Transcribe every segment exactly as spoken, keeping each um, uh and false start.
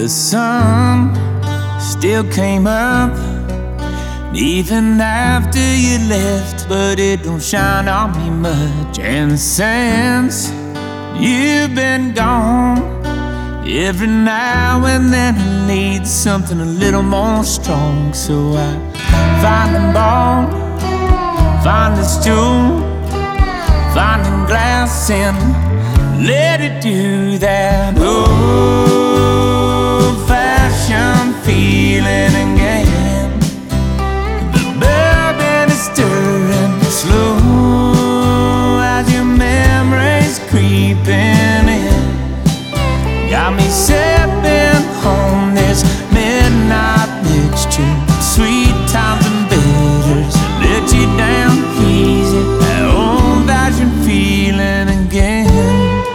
The sun still came up even after you left, but it don't shine on me much. And since you've been gone, every now and then I need something a little more strong. So I find a ball, find a stool, find a glass and let it do that old-fashioned feeling again. The bourbon is stirring slow as your memories creeping in. Got me sipping on this midnight mixture, sweet times and bitters, let you down easy. That old-fashioned feeling again.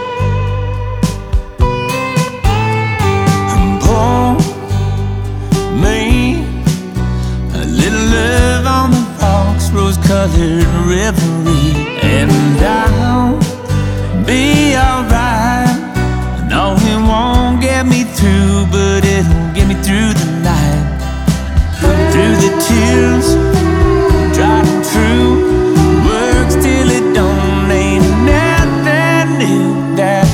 And pour me a little love on the rocks, rose-colored reverie, and I'll be alright. No, it won't get me through, but it'll get me through the night. Through the tears, tried and true, works till it don't, ain't nothing new. That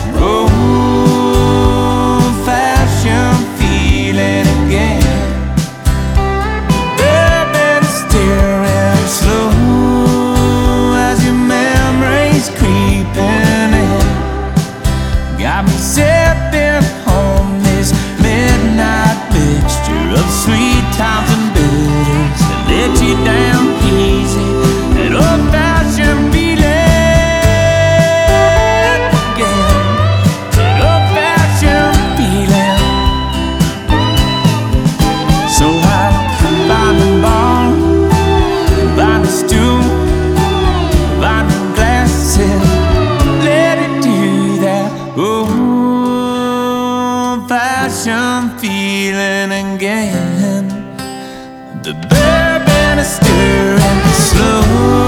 old-fashioned feeling again. Bourbon stirring slow as your memories creeping in. Got me sipping on this midnight mixture of sweet times and bitters that let you down easy. That old-fashioned feeling again. That old-fashioned feeling. So I find a bar, find a stool, find a glass and let it do that old-fashioned feeling again. The bourbon is stirring slow